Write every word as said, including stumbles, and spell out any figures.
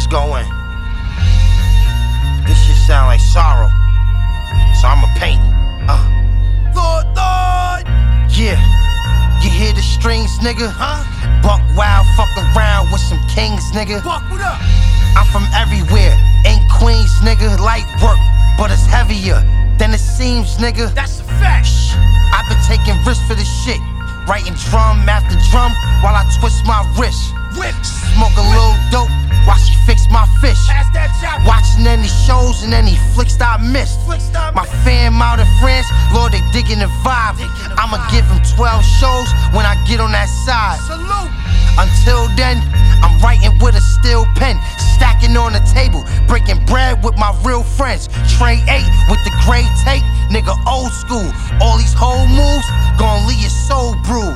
going. This shit sound like sorrow, so I'ma paint. Uh. Lord, Lord. Yeah, you hear the strings, nigga? Huh? Buck wild, fuck around with some kings, nigga. Buck, what up? I'm from everywhere, ain't Queens, nigga. Light work, but it's heavier than it seems, nigga. That's a fact. Shh. I've been taking risks for this shit, writing drum after drum while I twist my wrist. Whip. Smoke a little dope while she fix my fish. Watching any shows and any flicks that I missed. My fam out in France, Lord, they digging the vibe. I'ma give them twelve shows when I get on that side. Salute. Until then, I'm writing with a steel pen, stacking on the table, breaking bread with my real friends. Trey eight with the gray tape, nigga old school. All these whole moves gon' leave your soul bruised.